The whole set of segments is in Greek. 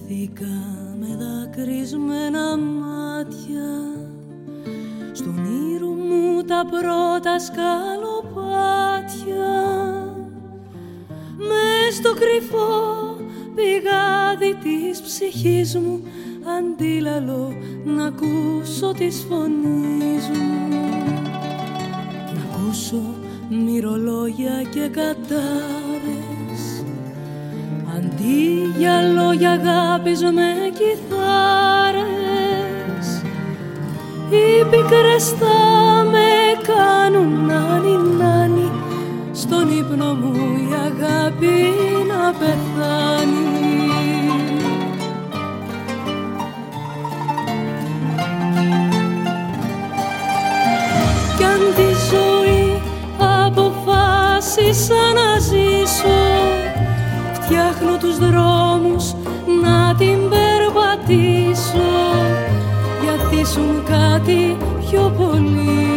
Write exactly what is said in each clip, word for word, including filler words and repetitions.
Κοιμήθηκα με δακρυσμένα μάτια, στον ήρου μου τα πρώτα σκαλοπάτια, μες στο κρυφό πηγάδι της ψυχής μου, αντίλαλο να ακούσω της φωνής μου, να ακούσω μυρολόγια και κατάρες, αντί για λόγια αγάπης με κιθάρες. Οι πικρές θα με κάνουν νάνι νάνι, στον ύπνο μου η αγάπη να πεθάνει. Κι αν τη ζωή αποφάσισα να ζήσω, φτιάχνω τους δρόμους να την περπατήσω, γιατί σου κάτι πιο πολύ.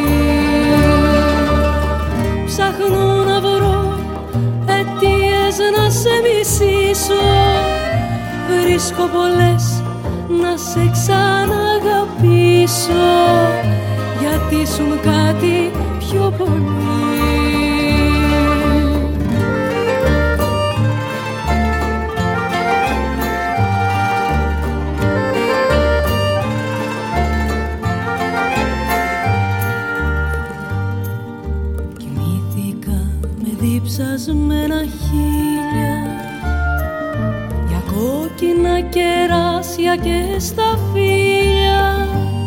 Ψάχνω να βρω αιτίες να σε μισήσω, βρίσκω πολλές να σε ξαναγαπήσω, γιατί σου κάτι πιο πολύ. Διψασμένα χείλια, για κόκκινα κεράσια και σταφύλια,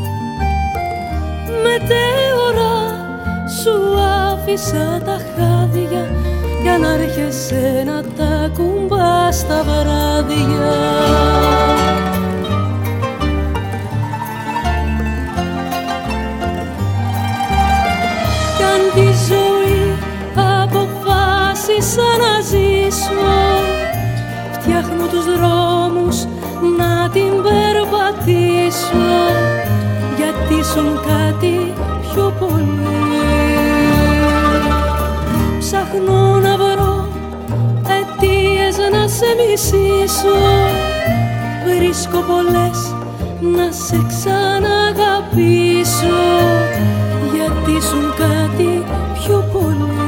μετέωρα σου άφησα τα χάδια, για να έρχεσαι να τα κουμπάς στα βράδια. Κι αν τη ζωή αποφάσισα να ζήσω, φτιάχνω τους δρόμους να την περπατήσω, γιατί σου κάτι πιο πολύ. Ψάχνω να βρω αιτίες να σε μισήσω, βρίσκω πολλές να σε ξαναγαπήσω, γιατί σου κάτι πιο πολύ.